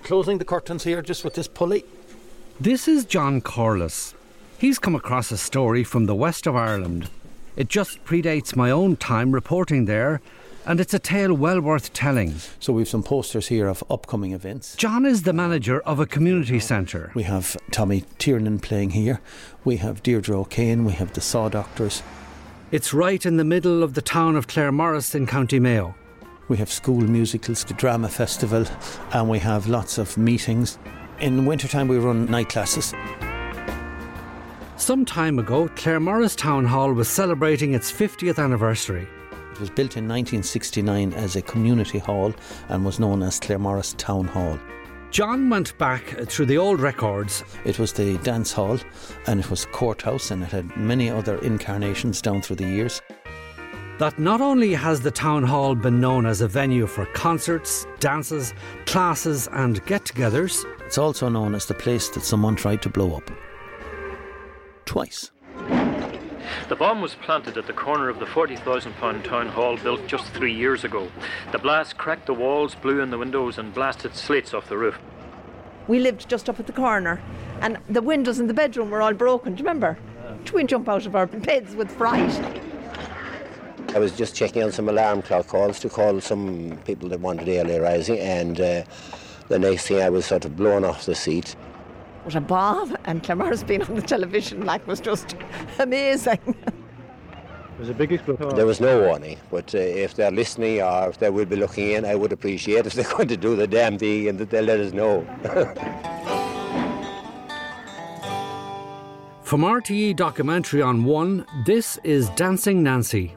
closing the curtains here just with this pulley. This is John Corliss. He's come across a story from the west of Ireland. It just predates my own time reporting there, and it's a tale well worth telling. So we've some posters here of upcoming events. John is the manager of a community centre. We have Tommy Tiernan playing here. We have Deirdre O'Kane. We have the Saw Doctors. It's right in the middle of the town of Claremorris in County Mayo. We have school musicals, the drama festival, and we have lots of meetings. In wintertime we run night classes. Some time ago, Claremorris Town Hall was celebrating its 50th anniversary. It was built in 1969 as a community hall and was known as Claremorris Town Hall. John went back through the old records. It was the dance hall and it was courthouse, and it had many other incarnations down through the years. That not only has the town hall been known as a venue for concerts, dances, classes and get-togethers, it's also known as the place that someone tried to blow up. Twice. The bomb was planted at the corner of the £40,000 town hall built just 3 years ago. The blast cracked the walls, blew in the windows and blasted slates off the roof. We lived just up at the corner and the windows in the bedroom were all broken, do you remember? We'd jump out of our beds with fright. I was just checking on some alarm clock calls to call some people that wanted early rising, and the next thing I was sort of blown off the seat. What a bomb, and Claremorris being on the television was just amazing. It was a big explosion. There was no warning, but if they're listening or if they will be looking in, I would appreciate if they're going to do the damn thing and that they'll let us know. From RTE documentary on One, this is Dancing Nancy.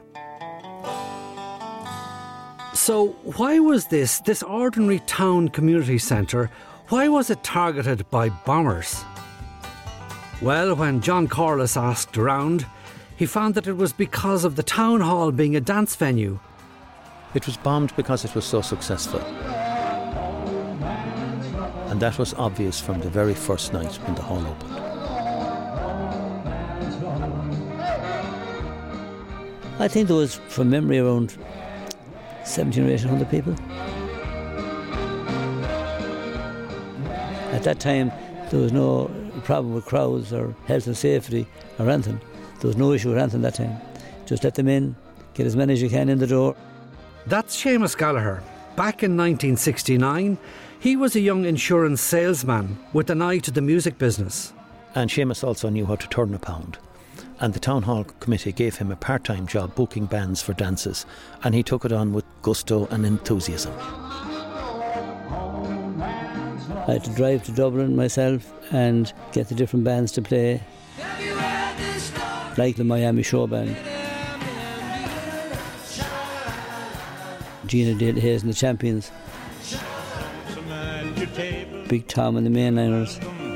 So why was this ordinary town community centre, why was it targeted by bombers? Well, when John Corliss asked around, he found that it was because of the town hall being a dance venue. It was bombed because it was so successful. And that was obvious from the very first night when the hall opened. I think there was, from memory, around 1,700 or 1,800 people. At that time, there was no problem with crowds or health and safety or anything. There was no issue with anything that time. Just let them in, get as many as you can in the door. That's Seamus Gallagher. Back in 1969, he was a young insurance salesman with an eye to the music business. And Seamus also knew how to turn a pound. And the Town Hall Committee gave him a part-time job booking bands for dances, and he took it on with gusto and enthusiasm. I had to drive to Dublin myself and get the different bands to play, like the Miami Show Band, Gina Dale Hayes and the Champions, Big Tom and the Mainliners.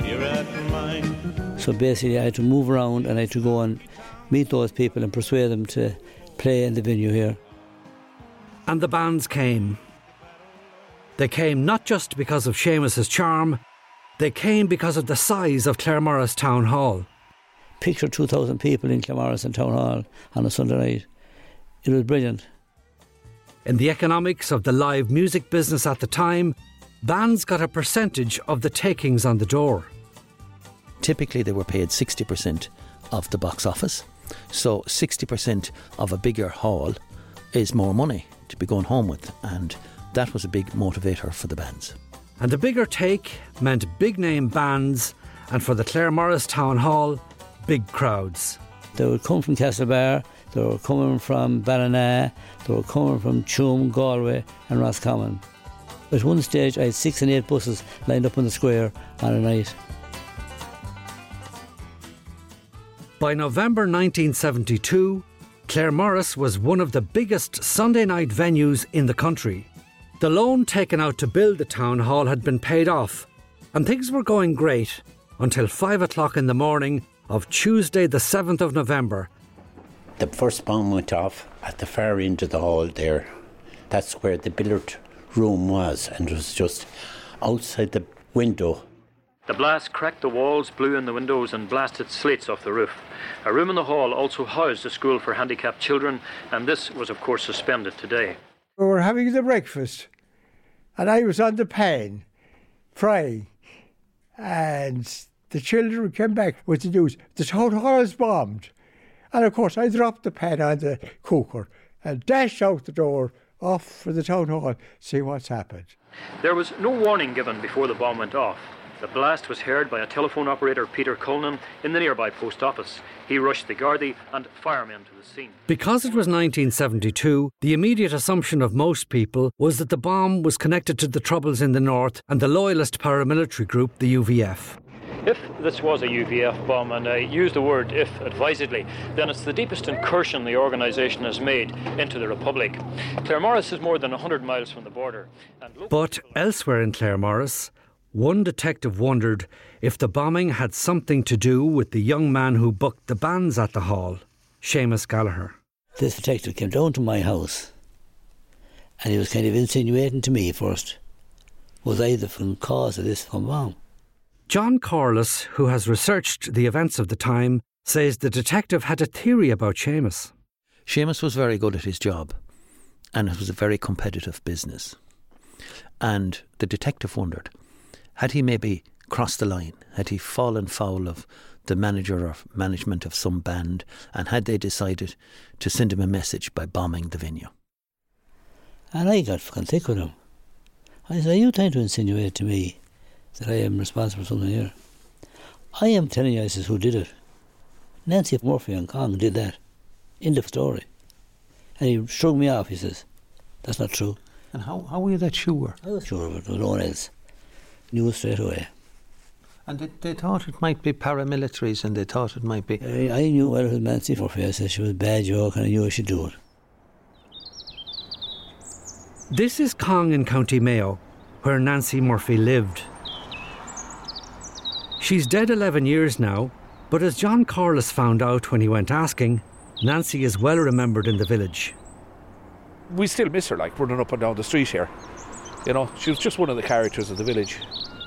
So basically I had to move around and I had to go and meet those people and persuade them to play in the venue here. And the bands came. They came not just because of Seamus's charm, they came because of the size of Claremorris Town Hall. Picture 2,000 people in Claremorris and Town Hall on a Sunday night. It was brilliant. In the economics of the live music business at the time, bands got a percentage of the takings on the door. Typically they were paid 60% of the box office. So 60% of a bigger hall is more money to be going home with, and that was a big motivator for the bands. And a bigger take meant big name bands, and for the Claremorris Town Hall, big crowds. They would come from Castlebar, they were coming from Ballina, they were coming from Tuam, Galway and Roscommon. At one stage I had 6 and 8 buses lined up on the square on a night. By November 1972, Claremorris was one of the biggest Sunday night venues in the country. The loan taken out to build the town hall had been paid off, and things were going great until 5 o'clock in the morning of Tuesday the 7th of November. The first bomb went off at the far end of the hall there. That's where the billiard room was, and it was just outside the window. The blast cracked the walls, blew in the windows and blasted slates off the roof. A room in the hall also housed a school for handicapped children, and this was of course suspended today. We were having the breakfast and I was on the pan frying. And the children came back with the news, the town hall is bombed. And of course I dropped the pan on the cooker and dashed out the door, off for the town hall, see what's happened. There was no warning given before the bomb went off. The blast was heard by a telephone operator, Peter Cullinan, in the nearby post office. He rushed the Gardaí and firemen to the scene. Because it was 1972, the immediate assumption of most people was that the bomb was connected to the troubles in the north and the loyalist paramilitary group, the UVF. If this was a UVF bomb, and I use the word if advisedly, then it's the deepest incursion the organisation has made into the Republic. Claremorris is more than 100 miles from the border. But elsewhere in Claremorris, one detective wondered if the bombing had something to do with the young man who booked the bands at the hall, Seamus Gallagher. This detective came down to my house and he was kind of insinuating to me first, was I the cause of this bomb? John Corliss, who has researched the events of the time, says the detective had a theory about Seamus. Seamus was very good at his job and it was a very competitive business. And the detective wondered, had he maybe crossed the line? Had he fallen foul of the manager or management of some band, and had they decided to send him a message by bombing the venue? And I got fucking thick with him. I said, are you trying to insinuate to me that I am responsible for something here? I am telling you, I says, who did it. Nancy Murphy and Kong did that. End of story. And he shrugged me off, he says, that's not true. And how were you that sure? I was sure of it, no one else knew straight away. And they thought it might be paramilitaries, and they thought it might be... I knew well it was Nancy Murphy. I said she was a bad joke and I knew I should do it. This is Cong in County Mayo, where Nancy Murphy lived. She's dead 11 years now, but as John Corliss found out when he went asking, Nancy is well remembered in the village. We still miss her, like, running up and down the street here. You know, she was just one of the characters of the village.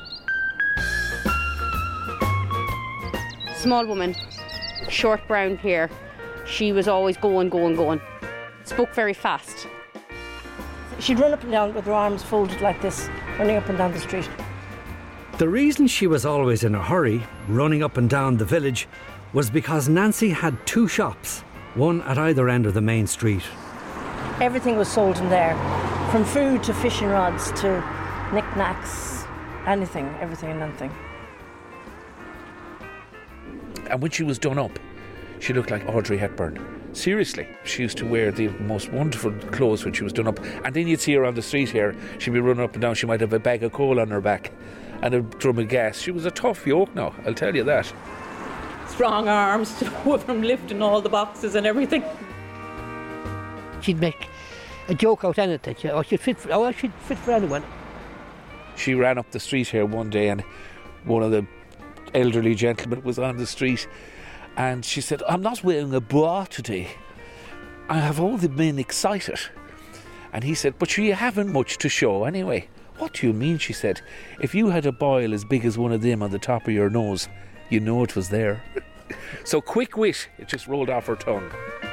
Small woman, short brown hair. She was always going. Spoke very fast. She'd run up and down with her arms folded like this, running up and down the street. The reason she was always in a hurry, running up and down the village, was because Nancy had two shops, one at either end of the main street. Everything was sold in there, from food to fishing rods to knickknacks, anything, everything and nothing. And when she was done up, she looked like Audrey Hepburn. Seriously, she used to wear the most wonderful clothes when she was done up. And then you'd see her on the street here, she'd be running up and down, she might have a bag of coal on her back and a drum of gas. She was a tough yoke now, I'll tell you that. Strong arms from lifting all the boxes and everything. She'd make a joke out of anything. She'd fit for anyone. She ran up the street here one day and one of the elderly gentlemen was on the street and she said, I'm not wearing a bra today. I have all the men excited. And he said, but you haven't much to show anyway. What do you mean, she said. If you had a boil as big as one of them on the top of your nose, you know it was there. So quick wit, it just rolled off her tongue.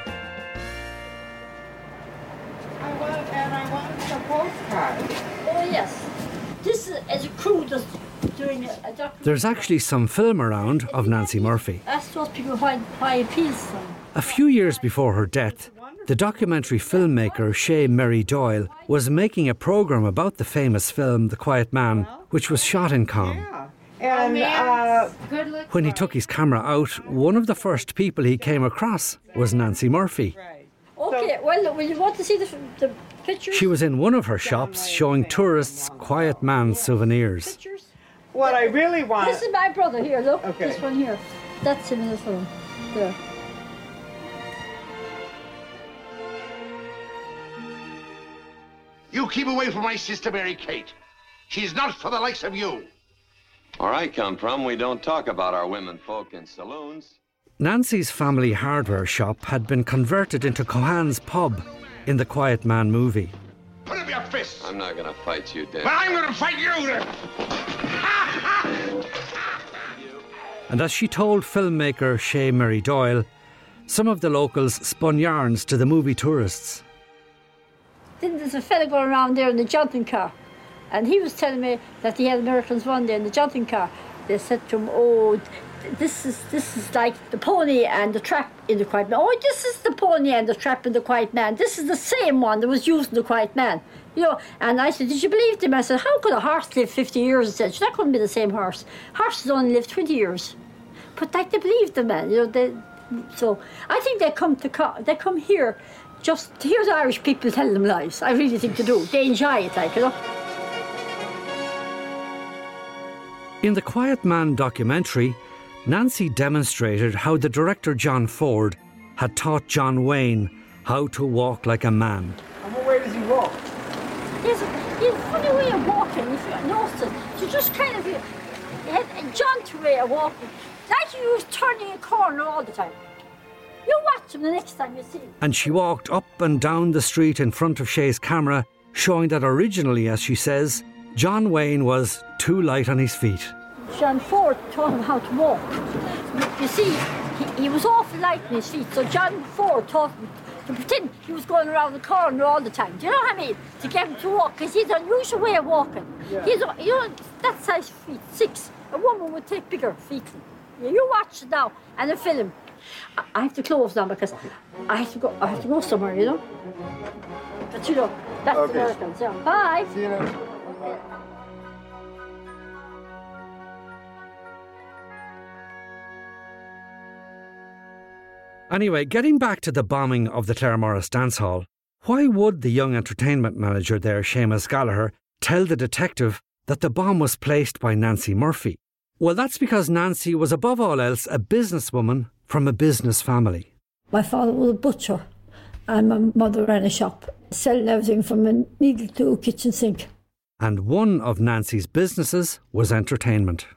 I want a postcard. Oh yes, this is a crew just doing a documentary. There's actually some film around of Nancy Murphy. Ask those people why a piece. A few years before her death, the documentary filmmaker Shea Mary Doyle was making a programme about the famous film The Quiet Man, which was shot in Cong. And When he took his camera out, one of the first people he came across was Nancy Murphy. Okay, well, you want to see the pictures? She was in one of her shops showing tourists Quiet Man souvenirs. what I really want... This is my brother here, look. Okay. This one here. That's him in the film. There. You keep away from my sister Mary Kate. She's not for the likes of you. Where I come from, we don't talk about our women folk in saloons. Nancy's family hardware shop had been converted into Cohan's pub in the Quiet Man movie. Put up your fists. I'm not going to fight you, Dan. But I'm going to fight you. And as she told filmmaker Shea Mary Doyle, some of the locals spun yarns to the movie tourists. Then there's a fella going around there in the jumping car. And he was telling me that he had Americans one day in the jaunting car. They said to him, oh, this is like the pony and the trap in the Quiet Man. Oh, this is the pony and the trap in the Quiet Man. This is the same one that was used in the Quiet Man. You know, and I said, did you believe them? I said, how could a horse live 50 years? I said, that couldn't be the same horse. Horses only live 20 years. But like they believed the man, you know. So I think they come here just to hear the Irish people tell them lies. I really think they do. They enjoy it, like, you know. In the Quiet Man documentary, Nancy demonstrated how the director John Ford had taught John Wayne how to walk like a man. And what way does he walk? He has a funny way of walking, if you notice it. You just kind of, he had a jaunty way of walking. Like he was turning a corner all the time. You watch him the next time you see him. And she walked up and down the street in front of Shay's camera, showing that originally, as she says, John Wayne was too light on his feet. John Ford taught him how to walk. You see, he was awful light on his feet, so John Ford taught him to pretend he was going around the corner all the time. Do you know what I mean? To get him to walk, because he's an unusual way of walking. Yeah. He's, you know, that size feet, 6. A woman would take bigger feet. You watch it now, and a film. I have to close now because I have to go somewhere, you know. But you know, that's the Americans. Yeah. Bye. See you later. Anyway, getting back to the bombing of the Claremorris Dance Hall, why would the young entertainment manager there, Seamus Gallagher, tell the detective that the bomb was placed by Nancy Murphy? Well, that's because Nancy was above all else a businesswoman from a business family. My father was a butcher and my mother ran a shop, selling everything from a needle to a kitchen sink. And one of Nancy's businesses was entertainment.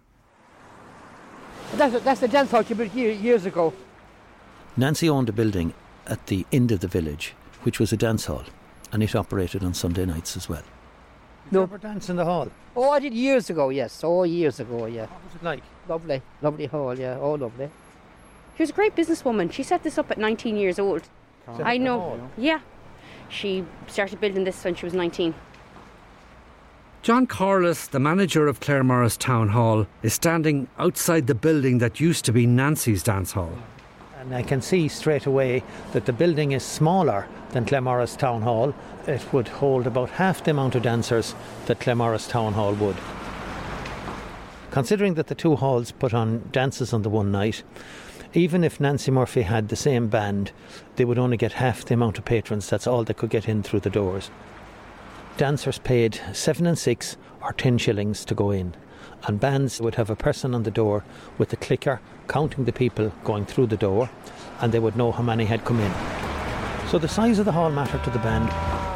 That's the dance hall she built years ago. Nancy owned a building at the end of the village, which was a dance hall, and it operated on Sunday nights as well. No. Did you ever dance in the hall? Oh, I did years ago, yes. Oh, years ago, yeah. What was it like? Lovely. Lovely hall, yeah. Oh, lovely. She was a great businesswoman. She set this up at 19 years old. I know. Yeah. She started building this when she was 19. John Corliss, the manager of Claremorris Town Hall, is standing outside the building that used to be Nancy's dance hall. And I can see straight away that the building is smaller than Claremorris Town Hall. It would hold about half the amount of dancers that Claremorris Town Hall would. Considering that the two halls put on dances on the one night, even if Nancy Murphy had the same band, they would only get half the amount of patrons. That's all they could get in through the doors. Dancers paid 7 and 6 or 10 shillings to go in, and bands would have a person on the door with a clicker counting the people going through the door, and they would know how many had come in. So the size of the hall mattered to the band.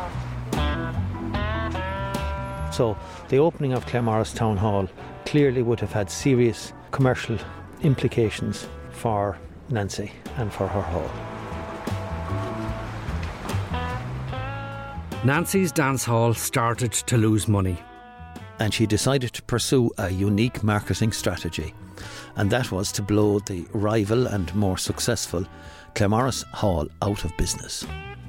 So the opening of Claremorris Town Hall clearly would have had serious commercial implications for Nancy and for her hall. Nancy's dance hall started to lose money. And she decided to pursue a unique marketing strategy, and that was to blow the rival and more successful Claremorris Hall out of business.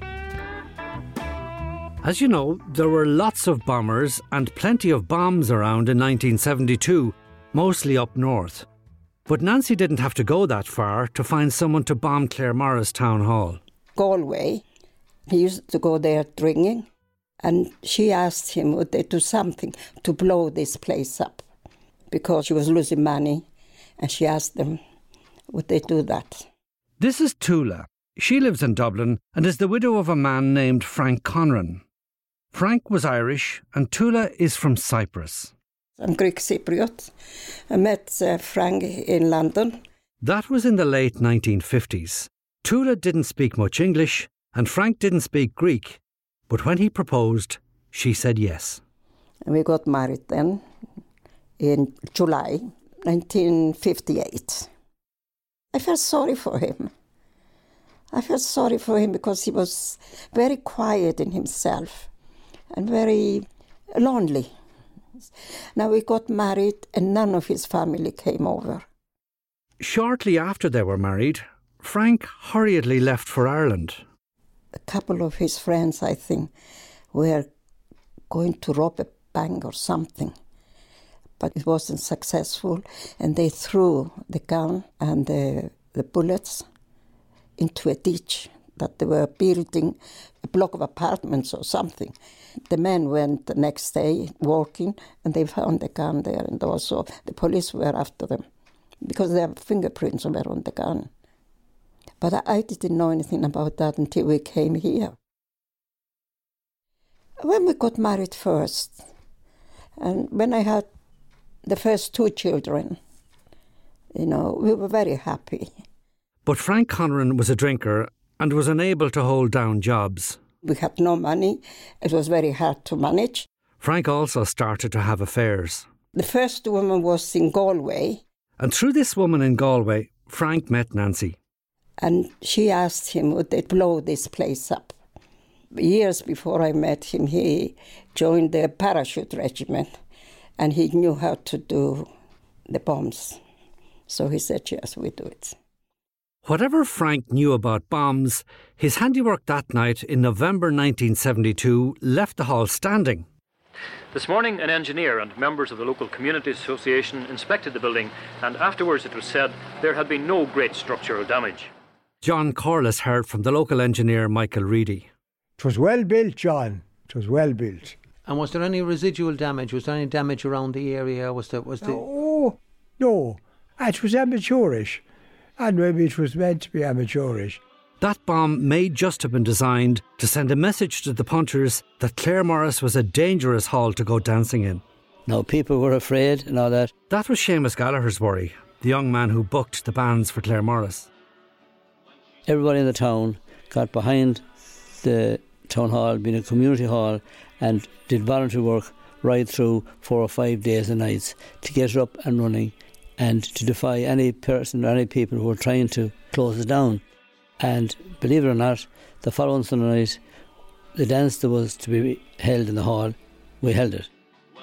As you know, there were lots of bombers and plenty of bombs around in 1972, mostly up north. But Nancy didn't have to go that far to find someone to bomb Claremorris Town Hall. Galway, he used to go there drinking, and she asked him would they do something to blow this place up, because she was losing money, and she asked them would they do that. This is Tula. She lives in Dublin and is the widow of a man named Frank Conran. Frank was Irish and Tula is from Cyprus. I'm Greek Cypriot. I met Frank in London. That was in the late 1950s. Tula didn't speak much English and Frank didn't speak Greek, but when he proposed, she said yes. We got married then in July 1958. I felt sorry for him. I felt sorry for him because he was very quiet in himself and very lonely. Now we got married and none of his family came over. Shortly after they were married, Frank hurriedly left for Ireland. A couple of his friends, I think, were going to rob a bang or something. But it wasn't successful, and they threw the gun and the bullets into a ditch that they were building, a block of apartments or something. The men went the next day walking, and they found the gun there, and also the police were after them because their fingerprints were on the gun. But I didn't know anything about that until we came here. When we got married first, and when I had the first 2 children, we were very happy. But Frank Conran was a drinker and was unable to hold down jobs. We had no money. It was very hard to manage. Frank also started to have affairs. The first woman was in Galway. And through this woman in Galway, Frank met Nancy. And she asked him, would they blow this place up? Years before I met him, he joined the parachute regiment, and he knew how to do the bombs. So he said, yes, we do it. Whatever Frank knew about bombs, his handiwork that night in November 1972 left the hall standing. This morning, an engineer and members of the local community association inspected the building, and afterwards it was said there had been no great structural damage. John Corliss heard from the local engineer Michael Reedy. It was well built, John. It was well built. And was there any residual damage? Was there any damage around the area? Oh, no. It was amateurish. And maybe it was meant to be amateurish. That bomb may just have been designed to send a message to the punters that Claremorris was a dangerous hall to go dancing in. No, people were afraid and all that. That was Seamus Gallagher's worry, the young man who booked the bands for Claremorris. Everybody in the town got behind the town hall, being a community hall, and did voluntary work right through 4 or 5 days and nights to get it up and running and to defy any person or any people who were trying to close it down. And believe it or not, the following Sunday night, the dance that was to be held in the hall, we held it.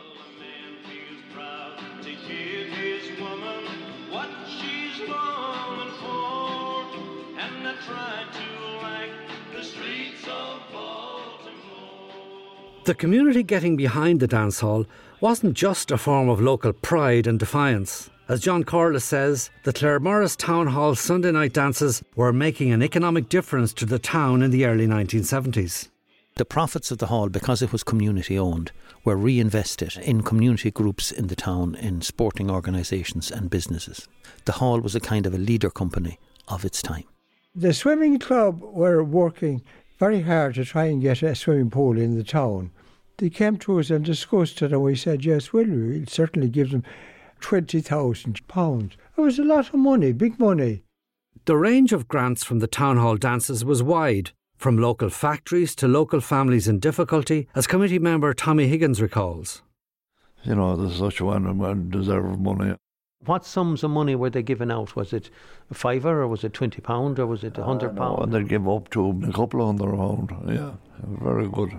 The community getting behind the dance hall wasn't just a form of local pride and defiance. As John Corliss says, the Claremorris Town Hall Sunday night dances were making an economic difference to the town in the early 1970s. The profits of the hall, because it was community owned, were reinvested in community groups in the town, in sporting organisations and businesses. The hall was a kind of a leader company of its time. The swimming club were working very hard to try and get a swimming pool in the town. They came to us and discussed it, and we said, yes, we'll certainly give them £20,000. It was a lot of money, big money. The range of grants from the town hall dances was wide, from local factories to local families in difficulty, as committee member Tommy Higgins recalls. There's such one deserve money. What sums of money were they giving out? Was it a £5 or was it £20 or was it £100? No, and they'd give up to a couple of £100, yeah. Very good.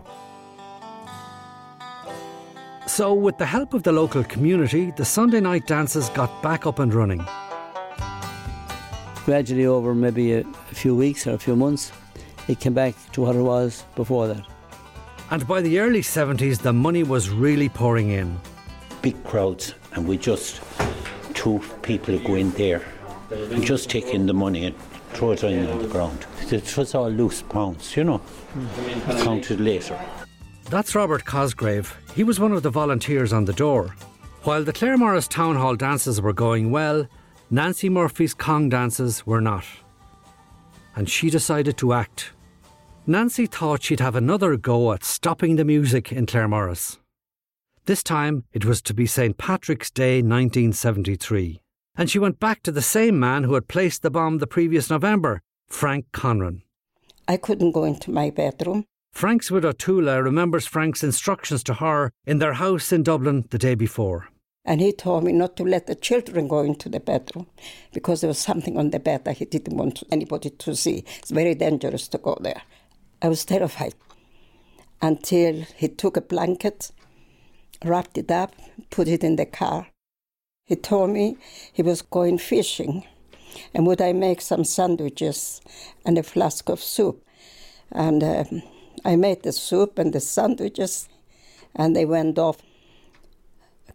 So, with the help of the local community, the Sunday night dances got back up and running. Gradually, over maybe a few weeks or a few months, it came back to what it was before that. And by the early 70s, the money was really pouring in. Big crowds, and we just, 2 people go in there and just take in the money and throw it in on the ground. It was all loose pounds, counted later. That's Robert Cosgrave. He was one of the volunteers on the door. While the Claremorris Town Hall dances were going well, Nancy Murphy's Cong dances were not. And she decided to act. Nancy thought she'd have another go at stopping the music in Claremorris. This time it was to be St. Patrick's Day 1973. And she went back to the same man who had placed the bomb the previous November, Frank Conran. I couldn't go into my bedroom. Frank's widow Tula remembers Frank's instructions to her in their house in Dublin the day before. And he told me not to let the children go into the bedroom because there was something on the bed that he didn't want anybody to see. It's very dangerous to go there. I was terrified until he took a blanket, wrapped it up, put it in the car. He told me he was going fishing and would I make some sandwiches and a flask of soup. And I made the soup and the sandwiches, and they went off.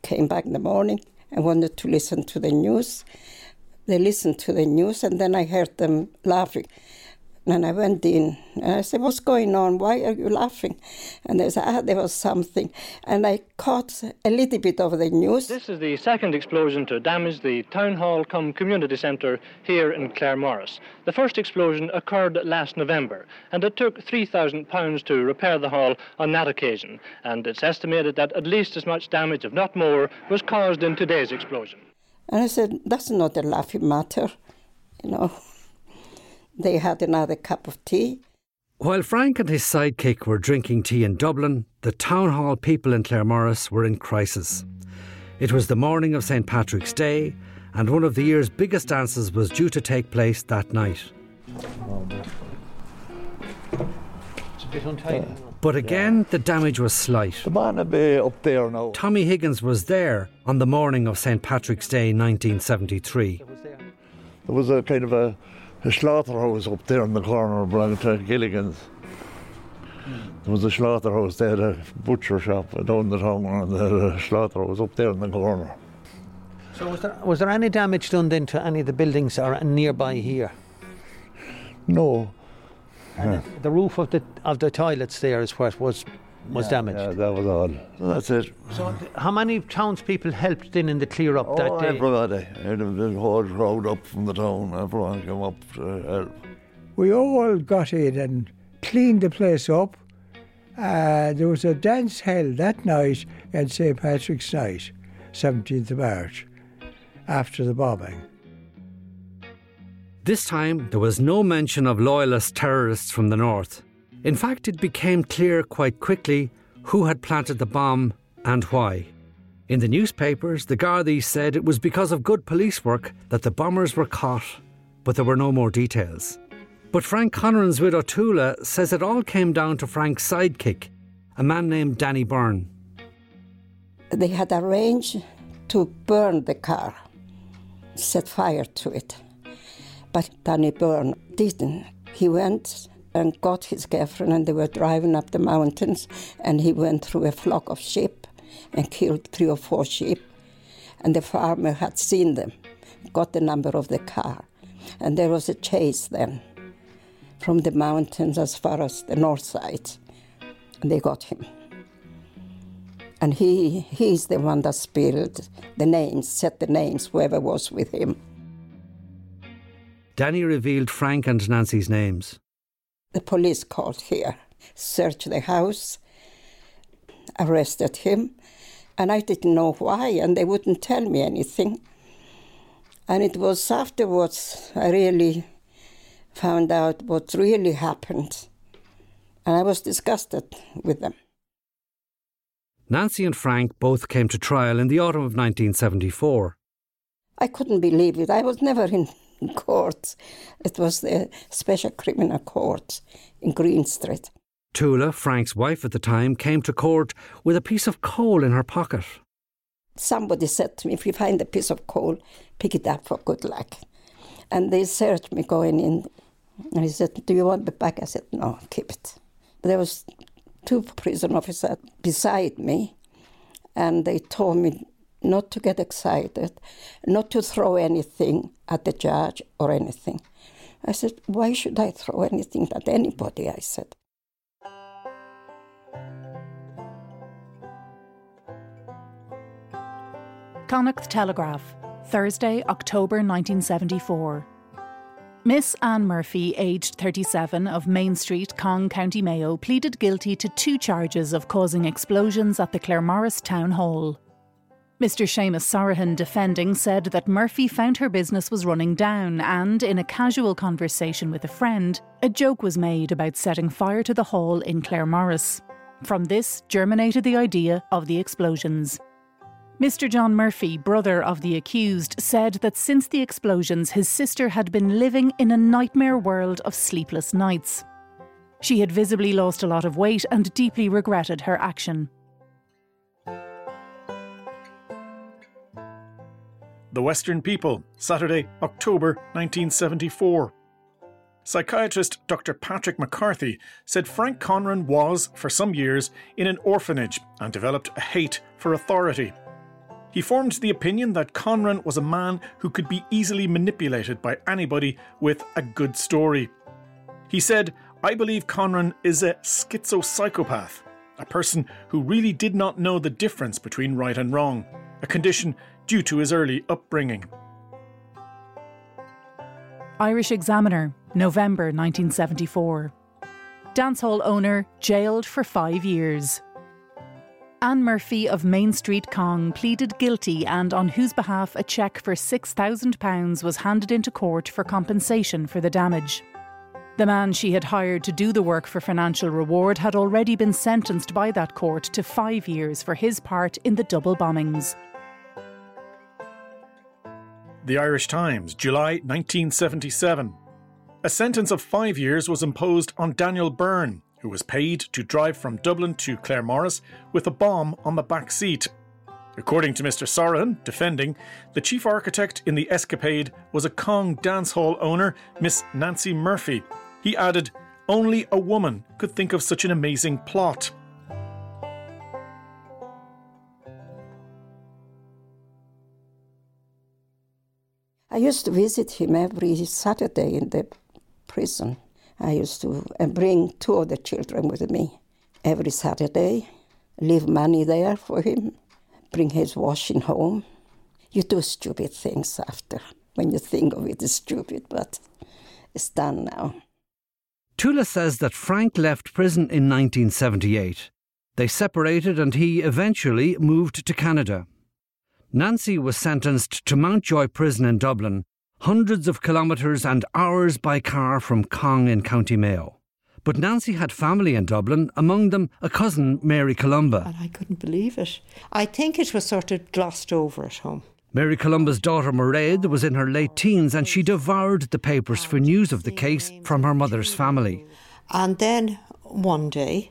came back in the morning and wanted to listen to the news. They listened to the news, and then I heard them laughing. And I went in, and I said, what's going on? Why are you laughing? And they said, there was something. And I caught a little bit of the news. This is the second explosion to damage the town hall cum community centre here in Claremorris. The first explosion occurred last November, and it took £3,000 to repair the hall on that occasion. And it's estimated that at least as much damage, if not more, was caused in today's explosion. And I said, that's not a laughing matter, you know. They had another cup of tea. While Frank and his sidekick were drinking tea in Dublin, the town hall people in Claremorris were in crisis. It was the morning of St. Patrick's Day, and one of the year's biggest dances was due to take place that night. It's a bit untidy. But again, the damage was slight. The man will be up there now. Tommy Higgins was there on the morning of St. Patrick's Day 1973. There was a kind of a slaughterhouse up there in the corner of Gilligan's. There was a slaughterhouse. They had a butcher shop down the town, and they had a slaughterhouse up there in the corner. So was there any damage done then to any of the buildings or nearby here? No. And the roof of the toilets there is what was damaged? Yeah, that was all. So that's it. So how many townspeople helped in the clear up that day? Everybody. The whole crowd up from the town. Everyone came up to help. We all got in and cleaned the place up. There was a dance held that night on St. Patrick's Night, 17th of March, after the bombing. This time, there was no mention of loyalist terrorists from the north. In fact, it became clear quite quickly who had planted the bomb and why. In the newspapers, the Gardaí said it was because of good police work that the bombers were caught, but there were no more details. But Frank Conran's widow Tula says it all came down to Frank's sidekick, a man named Danny Byrne. They had arranged to burn the car, set fire to it. But Danny Byrne didn't. He went and got his girlfriend, and they were driving up the mountains, and he went through a flock of sheep and killed 3 or 4 sheep. And the farmer had seen them, got the number of the car. And there was a chase then from the mountains as far as the north side. And they got him. And he's the one that spilled the names, set the names, whoever was with him. Danny revealed Frank and Nancy's names. The police called here, searched the house, arrested him, and I didn't know why, and they wouldn't tell me anything. And it was afterwards I really found out what really happened, and I was disgusted with them. Nancy and Frank both came to trial in the autumn of 1974. I couldn't believe it. I was never in court. It was the Special Criminal Court in Green Street. Tula, Frank's wife at the time, came to court with a piece of coal in her pocket. Somebody said to me, if you find a piece of coal, pick it up for good luck. And they searched me going in. And he said, do you want it back? I said, no, keep it. There was 2 prison officers beside me, and they told me not to get excited, not to throw anything at the judge or anything. I said, why should I throw anything at anybody, I said. Connacht Telegraph, Thursday, October 1974. Miss Anne Murphy, aged 37, of Main Street, Cong, County Mayo, pleaded guilty to 2 charges of causing explosions at the Claremorris Town Hall. Mr. Seamus Sarahan, defending, said that Murphy found her business was running down and, in a casual conversation with a friend, a joke was made about setting fire to the hall in Claremorris. From this germinated the idea of the explosions. Mr. John Murphy, brother of the accused, said that since the explosions his sister had been living in a nightmare world of sleepless nights. She had visibly lost a lot of weight and deeply regretted her action. The Western People, Saturday, October 1974. Psychiatrist Dr. Patrick McCarthy said Frank Conran was, for some years, in an orphanage and developed a hate for authority. He formed the opinion that Conran was a man who could be easily manipulated by anybody with a good story. He said, "I believe Conran is a schizopsychopath, a person who really did not know the difference between right and wrong, a condition due to his early upbringing." Irish Examiner, November 1974. Dancehall owner jailed for 5 years. Anne Murphy of Main Street, Cong, pleaded guilty, and on whose behalf a cheque for £6,000 was handed into court for compensation for the damage. The man she had hired to do the work for financial reward had already been sentenced by that court to 5 years for his part in the double bombings. The Irish Times, July 1977. A sentence of 5 years was imposed on Daniel Byrne, who was paid to drive from Dublin to Claremorris with a bomb on the back seat. According to Mr. Sorahan, defending, the chief architect in the escapade was a Cong dancehall owner, Miss Nancy Murphy. He added, "Only a woman could think of such an amazing plot." I used to visit him every Saturday in the prison. I used to bring 2 other children with me every Saturday, leave money there for him, bring his washing home. You do stupid things after. When you think of it, it's stupid, but it's done now. Tula says that Frank left prison in 1978. They separated and he eventually moved to Canada. Nancy was sentenced to Mountjoy Prison in Dublin, hundreds of kilometres and hours by car from Cong in County Mayo. But Nancy had family in Dublin, among them a cousin, Mary Columba. And I couldn't believe it. I think it was sort of glossed over at home. Mary Columba's daughter Mairead was in her late teens and she devoured the papers for news of the case from her mother's family. And then one day,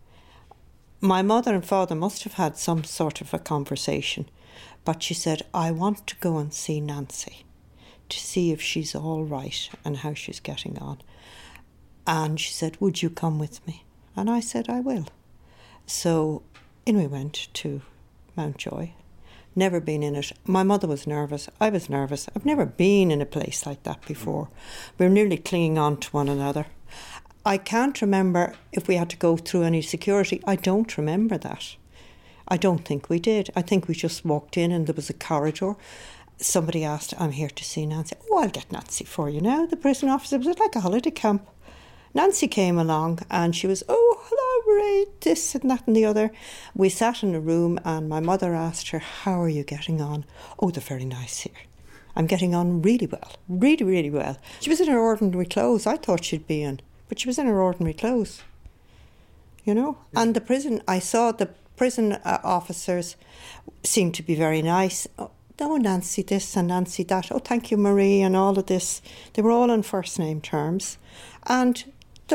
my mother and father must have had some sort of a conversation, but she said, "I want to go and see Nancy to see if she's all right and how she's getting on." And she said, "Would you come with me?" And I said, "I will." So in we went to Mountjoy. Never been in it. My mother was nervous. I was nervous. I've never been in a place like that before. We were nearly clinging on to one another. I can't remember if we had to go through any security. I don't remember that. I don't think we did. I think we just walked in and there was a corridor. Somebody asked, "I'm here to see Nancy." "Oh, I'll get Nancy for you now." The prison officer, it was like a holiday camp. Nancy came along and she was, "Oh, hello, Ray," this and that and the other. We sat in a room and my mother asked her, "How are you getting on?" "Oh, they're very nice here. I'm getting on really well, really, really well." She was in her ordinary clothes. I thought she'd be in, but she was in her ordinary clothes, you know. And the prison, I saw the prison officers seemed to be very nice. "Oh, Nancy this and Nancy that. Oh, thank you, Marie," and all of this. They were all on first name terms. And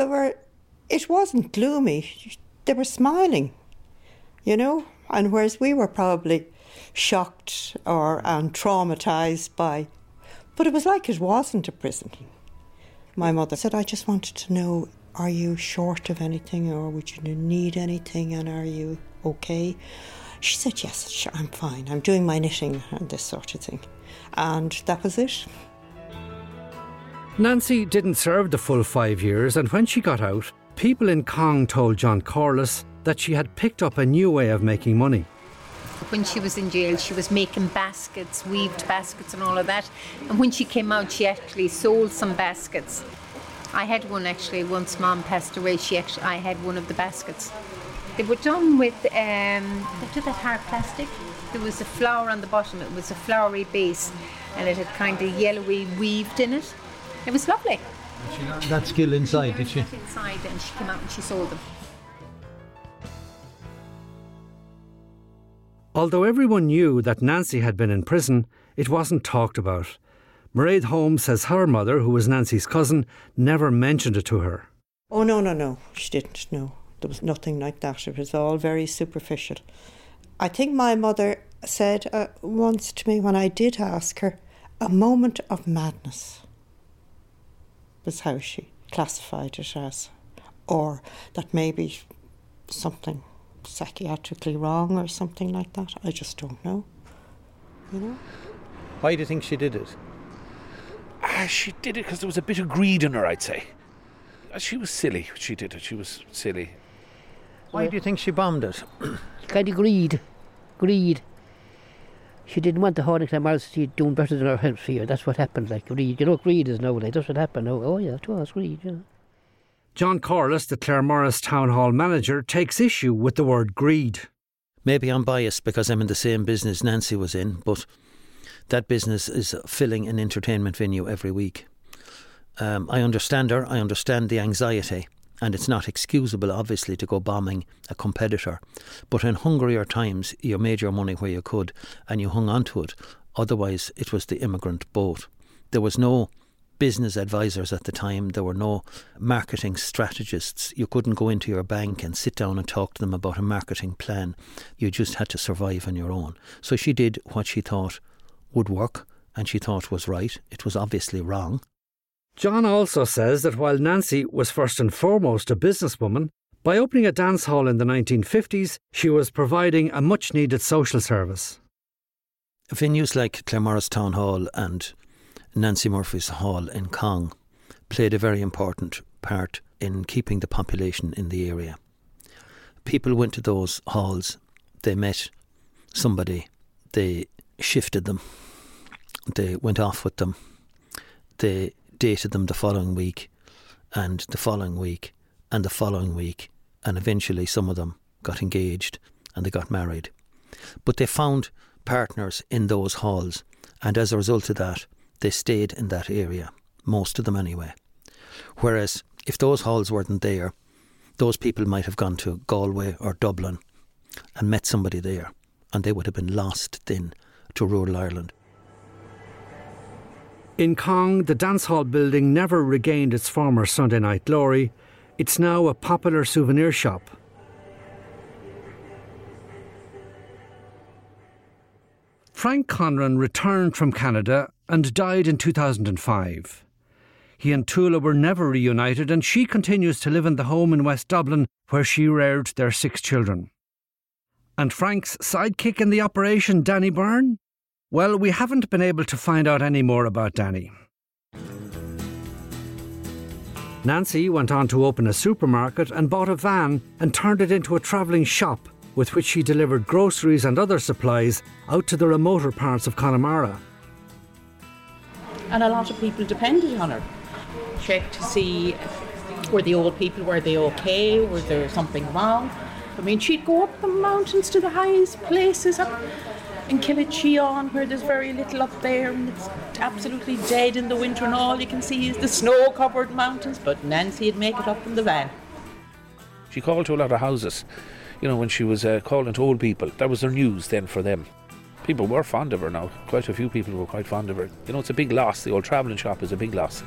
it wasn't gloomy. They were smiling, you know. And whereas we were probably shocked and traumatised by, but it was like it wasn't a prison. My mother said, "I just wanted to know, are you short of anything or would you need anything and are you okay?" She said, "Yes, sure, I'm fine. I'm doing my knitting and this sort of thing." And that was it. Nancy didn't serve the full 5 years, and when she got out, people in Cong told John Corliss that she had picked up a new way of making money. When she was in jail, she was making baskets, weaved baskets and all of that. And when she came out, she actually sold some baskets. I had one actually, once Mom passed away, I had one of the baskets. They were done with, they did that hard plastic. There was a flower on the bottom, it was a flowery base, and it had kind of yellowy weaved in it. It was lovely. She got that skill inside, did she? Inside, and she came out and she sold them. Although everyone knew that Nancy had been in prison, it wasn't talked about. Mairead Holmes says her mother, who was Nancy's cousin, never mentioned it to her. Oh, no, she didn't, no. There was nothing like that. It was all very superficial. I think my mother said once to me when I did ask her, a moment of madness was how she classified it as. Or that maybe something psychiatrically wrong or something like that. I just don't know. You know? Why do you think she did it? She did it because there was a bit of greed in her, I'd say. She was silly. She did it. She was silly. Why do you think she bombed it? Kind of greed. She didn't want the whole of Claremorris to be doing better than her house here. That's what happened, like greed. You know what greed is nowadays. That's what happened. Oh yeah, it was greed, yeah. John Corliss, the Claremorris Town Hall manager, takes issue with the word greed. Maybe I'm biased because I'm in the same business Nancy was in, but that business is filling an entertainment venue every week. I understand her, I understand the anxiety, and it's not excusable, obviously, to go bombing a competitor. But in hungrier times, you made your money where you could, and you hung on to it. Otherwise, it was the immigrant boat. There was no business advisors at the time. There were no marketing strategists. You couldn't go into your bank and sit down and talk to them about a marketing plan. You just had to survive on your own. So she did what she thought would work, and she thought was right. It was obviously wrong. John also says that while Nancy was first and foremost a businesswoman, by opening a dance hall in the 1950s, she was providing a much-needed social service. Venues like Claremorris Town Hall and Nancy Murphy's Hall in Cong played a very important part in keeping the population in the area. People went to those halls, they met somebody, they shifted them, they went off with them, they dated them the following week, and the following week, and the following week, and eventually some of them got engaged and they got married. But they found partners in those halls, and as a result of that, they stayed in that area, most of them anyway. Whereas if those halls weren't there, those people might have gone to Galway or Dublin and met somebody there, and they would have been lost then to rural Ireland. In Cong, the dance hall building never regained its former Sunday night glory. It's now a popular souvenir shop. Frank Conran returned from Canada and died in 2005. He and Tula were never reunited, and she continues to live in the home in West Dublin where she reared their 6 children. And Frank's sidekick in the operation, Danny Byrne? Well, we haven't been able to find out any more about Danny. Nancy went on to open a supermarket and bought a van and turned it into a travelling shop with which she delivered groceries and other supplies out to the remoter parts of Connemara. And a lot of people depended on her. Checked to see, were the old people, were they okay? Was there something wrong? I mean, she'd go up the mountains to the highest places up in Killicheon, where there's very little up there, and it's absolutely dead in the winter, and all you can see is the snow-covered mountains. But Nancy'd make it up in the van. She called to a lot of houses. You know, when she was calling to old people, that was their news then for them. People were fond of her now. Quite a few people were quite fond of her. You know, it's a big loss. The old travelling shop is a big loss.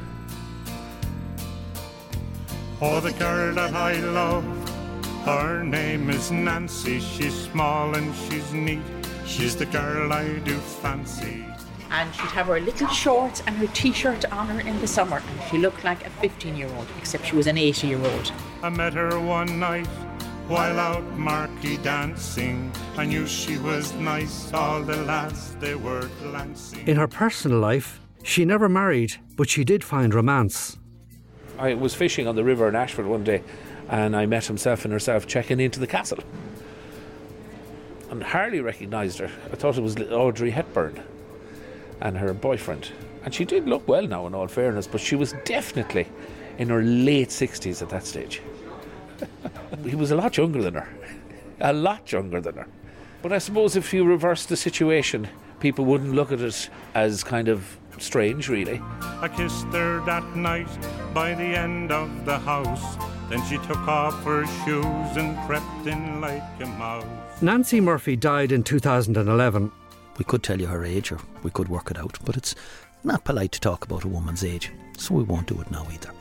Oh, the girl that I love, her name is Nancy. She's small and she's neat. She's the girl I do fancy. And she'd have her little shorts and her t-shirt on her in the summer. And she looked like a 15-year-old, except she was an 80-year-old. I met her one night while out marquee dancing. I knew she was nice, all the lads, they were glancing. In her personal life, she never married, but she did find romance. I was fishing on the river in Ashford one day, and I met himself and herself checking into the castle. And hardly recognised her. I thought it was Audrey Hepburn and her boyfriend. And she did look well now, in all fairness, but she was definitely in her late 60s at that stage. He was a lot younger than her. A lot younger than her. But I suppose if you reverse the situation, people wouldn't look at it as kind of strange, really. I kissed her that night by the end of the house. Then she took off her shoes and crept in like a mouse. Nancy Murphy died in 2011. We could tell you her age, or we could work it out, but it's not polite to talk about a woman's age, so we won't do it now either.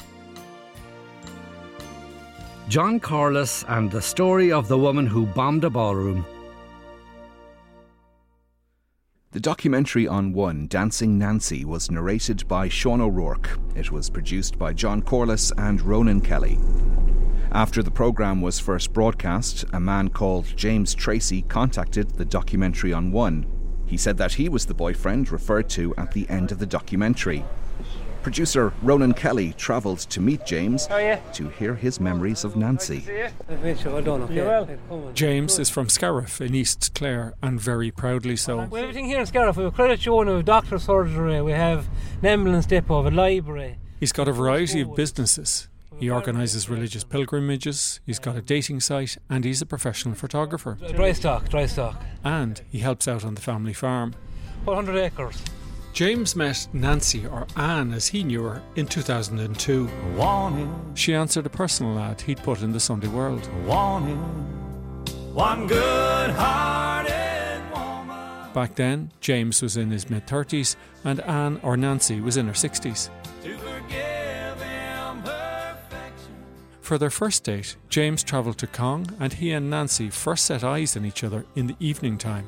John Corliss and the story of the woman who bombed a ballroom. The documentary on One, Dancing Nancy, was narrated by Sean O'Rourke. It was produced by John Corliss and Ronan Kelly. After the programme was first broadcast, a man called James Tracy contacted the documentary on One. He said that he was the boyfriend referred to at the end of the documentary. Producer Ronan Kelly travelled to meet James to hear his memories of Nancy. James is from Scariff in East Clare, and very proudly so. We have everything here in Scariff. We have a credit showing, we have doctor's surgery, we have an ambulance depot, a library. He's got a variety of businesses. He organises religious pilgrimages, he's got a dating site, and he's a professional photographer. Dry stock. And he helps out on the family farm. 400 acres. James met Nancy, or Anne as he knew her, in 2002. She answered a personal ad he'd put in the Sunday World. One good-hearted woman. Back then, James was in his mid-30s and Anne, or Nancy, was in her 60s. For their first date, James travelled to Cong, and he and Nancy first set eyes on each other in the evening time.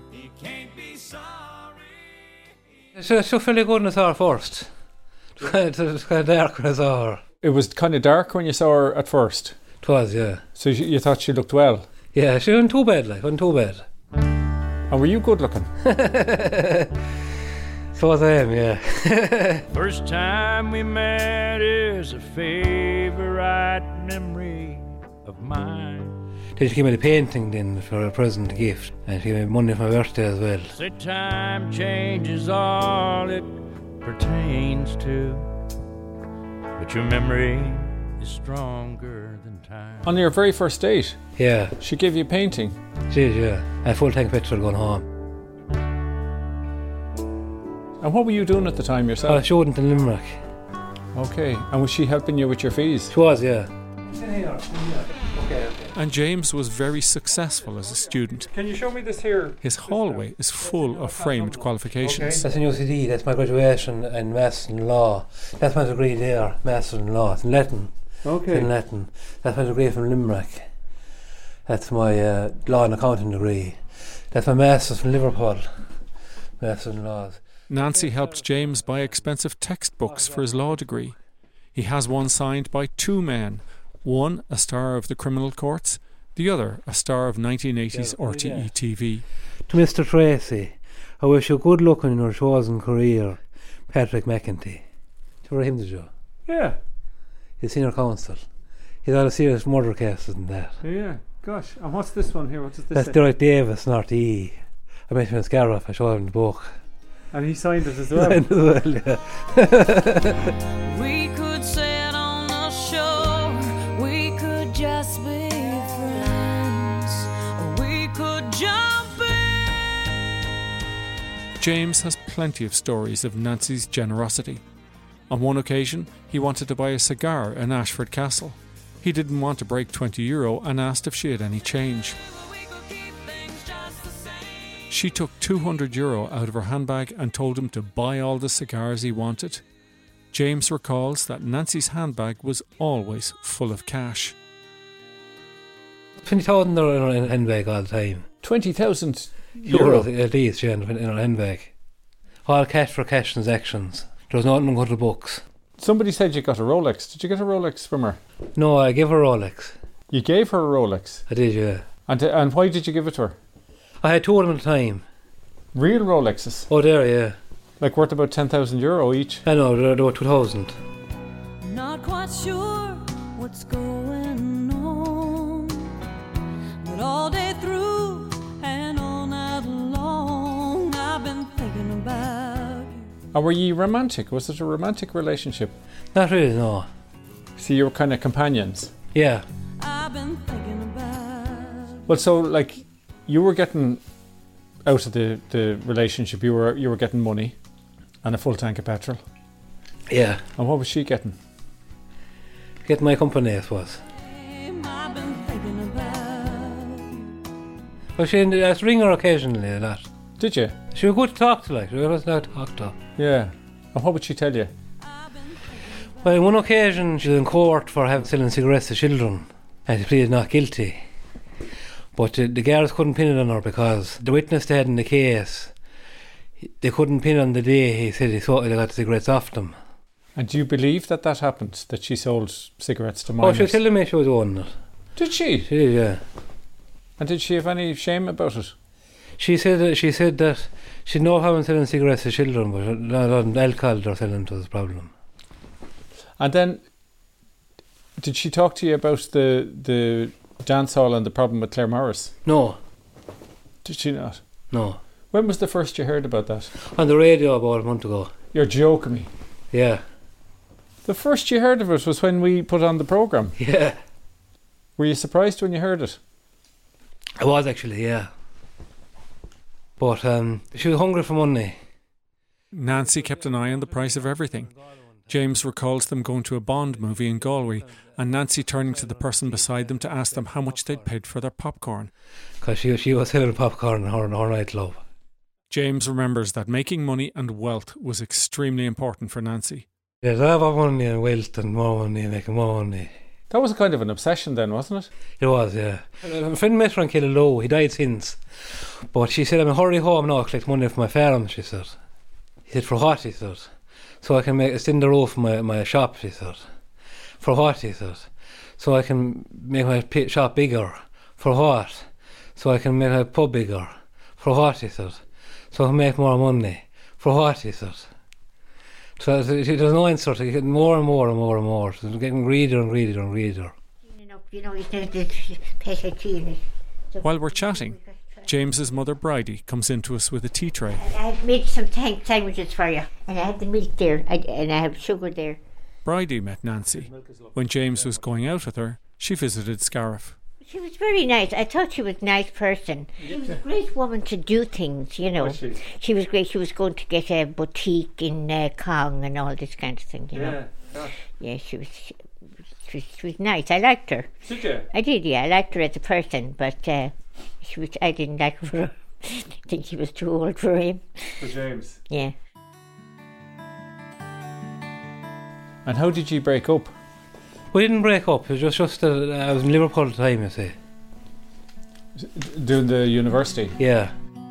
It's fairly good when I saw her first. It was kind of dark when I saw her. It was kind of dark when you saw her at first? It was, yeah. So you thought she looked well? Yeah, she wasn't too bad, And were you good looking? So I am, yeah. First time we met is a favourite memory of mine. Then she gave me the painting then for a present gift, and she gave me money for my birthday as well. Say time changes all it pertains to, but your memory is stronger than time. On your very first date? Yeah. She gave you a painting? She did, yeah. I had full tank of petrol going home. And what were you doing at the time yourself? I showed it in Limerick. Okay. And was she helping you with your fees? She was, yeah. Okay. And James was very successful as a student. Can you show me this here? His hallway is full of framed qualifications. That's an UCD, that's my graduation in Maths and Law. That's my degree there, Maths and Law. It's in Latin. Okay. It's in Latin. That's my degree from Limerick. That's my Law and Accounting degree. That's my Masters from Liverpool. Maths and Laws. Nancy helped James buy expensive textbooks for his law degree. He has one signed by two men. One, a star of the criminal courts, the other, a star of 1980s RTE TV. To Mr. Tracy, I wish you good luck in your chosen career, Patrick McEntee. Do you remember him, did you? Yeah. He's senior counsel. He's had a serious murder cases and that. Yeah, gosh. And what's this one here? What does this That's say? Derek Davis in RTE. I met him in Scariff, I showed him the book. And he signed it as well? Signed as well, yeah. We could sit on the shore, we could just be friends, or we could jump in. James has plenty of stories of Nancy's generosity. On one occasion, he wanted to buy a cigar in Ashford Castle. He didn't want to break €20 and asked if she had any change. She took €200 out of her handbag and told him to buy all the cigars he wanted. James recalls that Nancy's handbag was always full of cash. 20,000 in her handbag all the time. 20,000 euros at least, yeah, in her handbag. All cash for cash transactions. There was nothing but the books. Somebody said you got a Rolex. Did you get a Rolex from her? No, I gave her a Rolex. You gave her a Rolex? I did, yeah. And why did you give it to her? I had two of them at the time. Real Rolexes? Oh, there, yeah. Like worth about €10,000 each? I know, they were 2,000. Not quite sure what's going on, but all day through and all night long I've been thinking about you. And were you romantic? Was it a romantic relationship? Not really, no. So you were kind of companions? Yeah. I've been thinking about. Well, so like you were getting out of the relationship, you were getting money and a full tank of petrol. Yeah. And what was she getting? Getting my company, I suppose. I've been thinking about. Well, I used to ring her occasionally a lot. Did you? She was good to talk to, like. She was nice to talk to. Yeah. And what would she tell you? Well, on one occasion she was in court for selling cigarettes to children, and she pleaded not guilty. But the guards couldn't pin it on her because the witness they had in the case, they couldn't pin on the day he said he got the cigarettes off them. And do you believe that happened, that she sold cigarettes to minors? Oh, she was telling me she was owning it. Did she? She did, yeah. And did she have any shame about it? She said that she'd no problem selling cigarettes to children, but not on alcohol or selling was a problem. And then, did she talk to you about the dance hall and the problem with Claremorris? No. Did she not? No. When was the first you heard about that? On the radio about a month ago. You're joking me. Yeah. The first you heard of it was when we put on the programme? Yeah. Were you surprised when you heard it? I was actually, yeah. But she was hungry for money. Nancy kept an eye on the price of everything. James recalls them going to a Bond movie in Galway and Nancy turning to the person beside them to ask them how much they'd paid for their popcorn. Because she was selling popcorn in her nightclub. James remembers that making money and wealth was extremely important for Nancy. There's a lot of money and wealth and more money and making more money. That was a kind of an obsession then, wasn't it? It was, yeah. My friend met her in Killaloe. He died since. But she said, I'm in a hurry home now, collect money for my farm, she said. He said, for what, he said. So I can extend the roof of my shop, she said. For what, he said. So I can make my shop bigger. For what? So I can make my pub bigger. For what, he said. So I can make more money. For what, he said. So there's no answer. You get more and more and more and more. So it's getting greedier and greedier and greedier. While we're chatting, James's mother Bridie comes into us with a tea tray. I have made some sandwiches for you, and I have the milk there, and I have sugar there. Bridie met Nancy. When James was going out with her, she visited Scariff. She was very nice. I thought she was a nice person. She was a great woman to do things, you know. Was she? She was great. She was going to get a boutique in Kong and all this kind of thing, you know. Yeah, she was nice. I liked her. Did you? I did, yeah. I liked her as a person, but I didn't like her. I think she was too old for him. For James? Yeah. And how did you break up? We didn't break up. It was just I was in Liverpool at the time, you see. Doing the university? Yeah.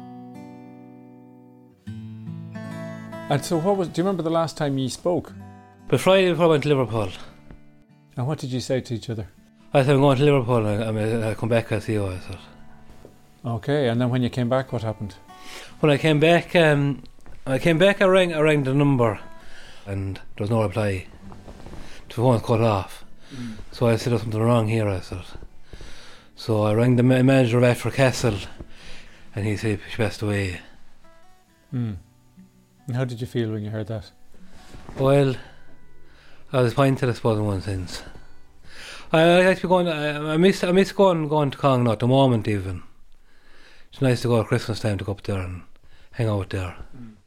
And so do you remember the last time you spoke? But Friday before I went to Liverpool. And what did you say to each other? I said, I'm going to Liverpool and I'll come back, I'll see you, I said. Okay, and then when you came back, what happened? When I came back, I rang the number and there was no reply. The phone was cut off. So I said, there's something wrong here, I said. So I rang the manager of Ashford Castle and he said she passed away. And how did you feel when you heard that? Well, I was disappointed, I suppose, in one sense. I actually going. I miss going to Kong now at the moment even. It's nice to go at Christmas time to go up there and hang out there.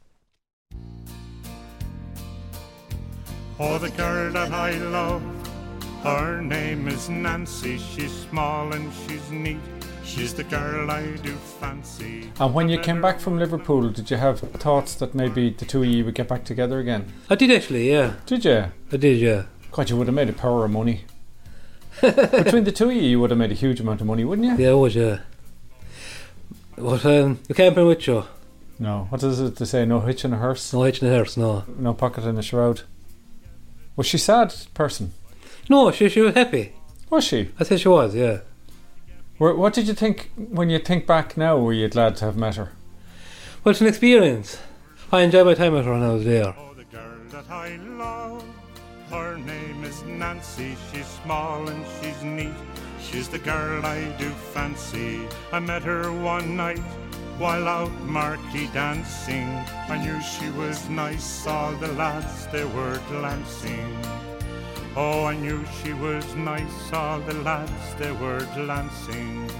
Oh, the girl that I love, her name is Nancy. She's small and she's neat. She's the girl I do fancy. And when you came back from Liverpool, did you have thoughts that maybe the two of you would get back together again? I did actually, yeah. Did you? I did, yeah. God, you would have made a power of money. Between the two of you would have made a huge amount of money, wouldn't you? Yeah, I would, yeah. But you can't bring with you. No. What does it to say? No hitch in a hearse? No hitch in a hearse, no. No pocket in a shroud? Was she a sad person? No, she was happy. Was she? I said she was, yeah. What did you think, when you think back now, were you glad to have met her? Well, it's an experience. I enjoyed my time with her when I was there. Oh, the girl that I love, her name is Nancy. She's small and she's neat. She's the girl I do fancy. I met her one night while out marquee dancing. I knew she was nice, all the lads they were glancing. Oh, I knew she was nice, all the lads they were glancing.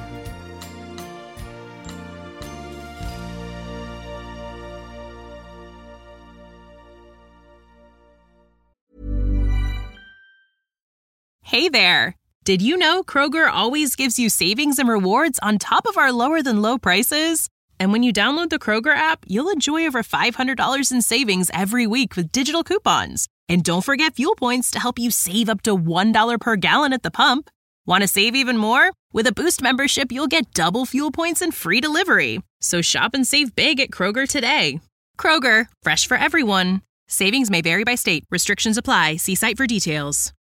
Hey there! Did you know Kroger always gives you savings and rewards on top of our lower than low prices? And when you download the Kroger app, you'll enjoy over $500 in savings every week with digital coupons. And don't forget fuel points to help you save up to $1 per gallon at the pump. Want to save even more? With a Boost membership, you'll get double fuel points and free delivery. So shop and save big at Kroger today. Kroger, fresh for everyone. Savings may vary by state. Restrictions apply. See site for details.